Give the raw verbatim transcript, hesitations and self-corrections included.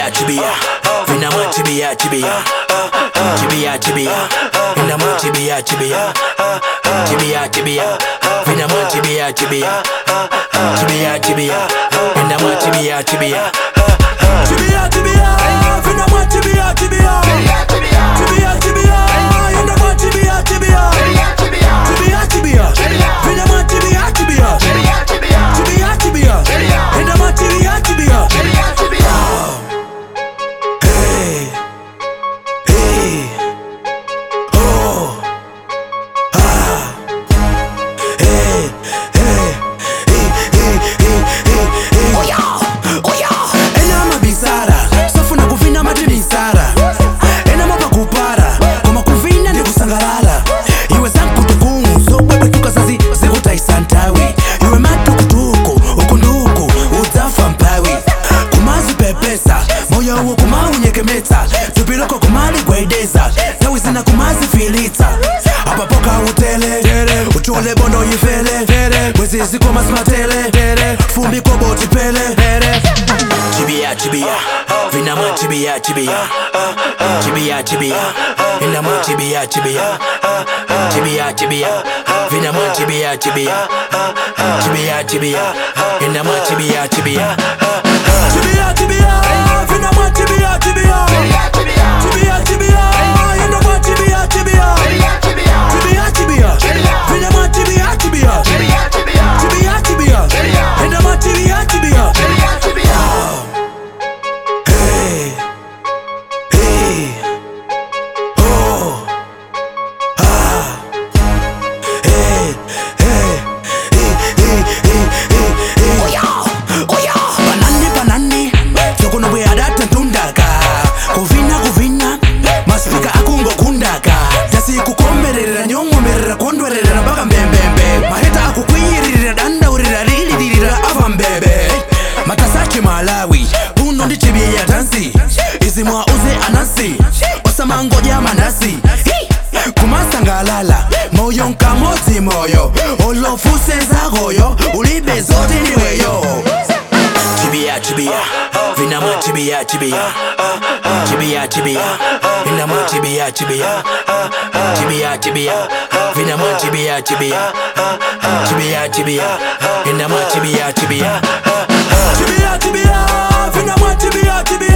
Chibia, chibia, vinama chibia, chibia, chibia, chibia, vinama chibia, chibia, chibia, chibia, vinama chibia, chibia, chibia, chibia, vinama chibia, chibia, chibia, chibia, vinama chibia, chibia, chibia, chibia, vinama chibia, chibia, chibia, chibia, vinama chibia, chibia, chibia, chibia, vinama chibia, chibia. Moyo kuma unyekemeta tupiloko kumali kwaideza tawi zina kumazi filita hapa poka utele uchole bondo yifele wezi ziko masmatele fumbi kwa boti pele chibia chibia vinama chibia chibia chibia chibia vinama chibia chibia chibia chibia vinama chibia chibia chibia chibia vinama chibia chibia chibia chibia vinama chibia chibia chibia chibia vinama chibia chibia chibia chibia vinama chibia chibia chibia chibia vinama chibia chibia. Hey hey oh ah hey hey hey hey hey oh yeah oh yeah banani banani soko no bya data tundaka kuvina kuvina masipika akungo kundaka yasi kukomerera nyongomerera kondwerera baka mbembembe maheta akukwirira danda urira lilirira avambebe matasachi Malawi buno ndi chibia dansi izimwa uze anasi osama ngoja manasi kumasangalala moyo nkamoti moyo olofuse zagoyo ulibe zote niweyo chibia chibia vinama chibia chibia chibia chibia vinama chibia chibia chibia chibia vinama chibia chibia chibia chibia vinama chibia chibia chibia chibia vinama chibia chibia